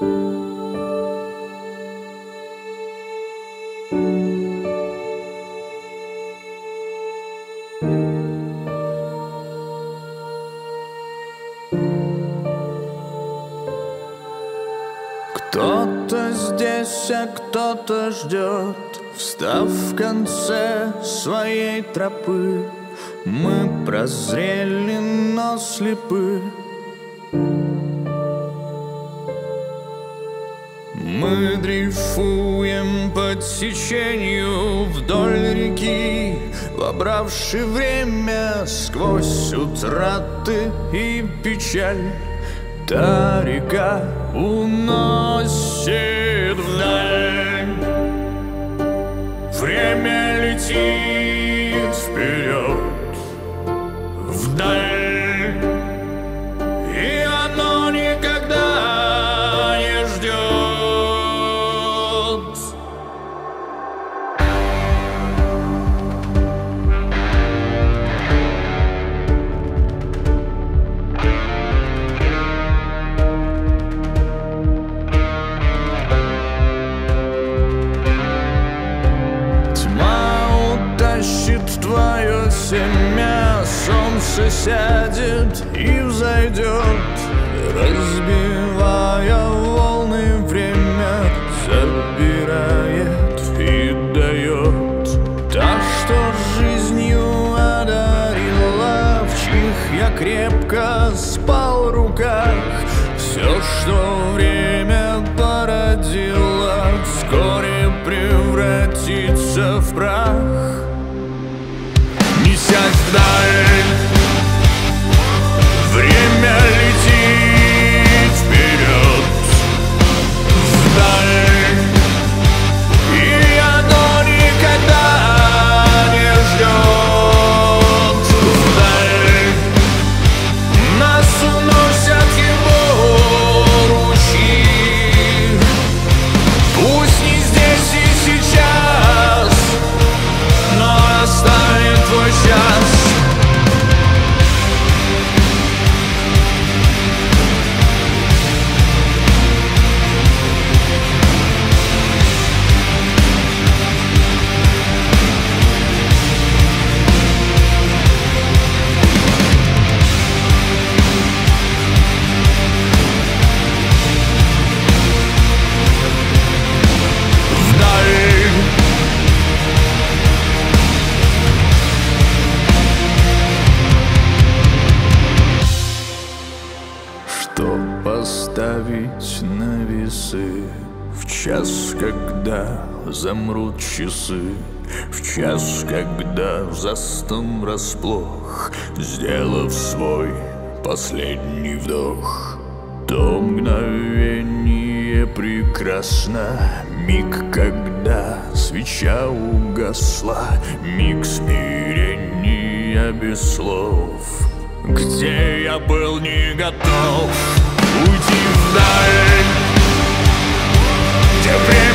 Кто-то здесь, а кто-то ждет, встав в конце своей тропы. Мы прозрели, но слепы. Мы дрейфуем по течению вдоль реки, вобравши время сквозь утраты и печаль. Та река уносит вдаль. Время летит вперед, вдаль, и оно никогда не ждет. Твое семя, солнце сядет и взойдет, разбивая волны, время забирает и дает. Та, что жизнью одарила, в чьих я крепко спал руках, все, что время породило, вскоре превратится в прах. Несясь вдаль, время летит вперед, вдаль, и оно никогда не ждет. Вдаль нас уносят его ручьи, пусть не здесь и сейчас, но настанет твой час. Что поставить на весы в час, когда замрут часы, в час, когда застым врасплох, сделав свой последний вдох? То мгновение прекрасно, миг, когда свеча угасла, миг смирения без слов, где я был не готов уйти вдаль, где время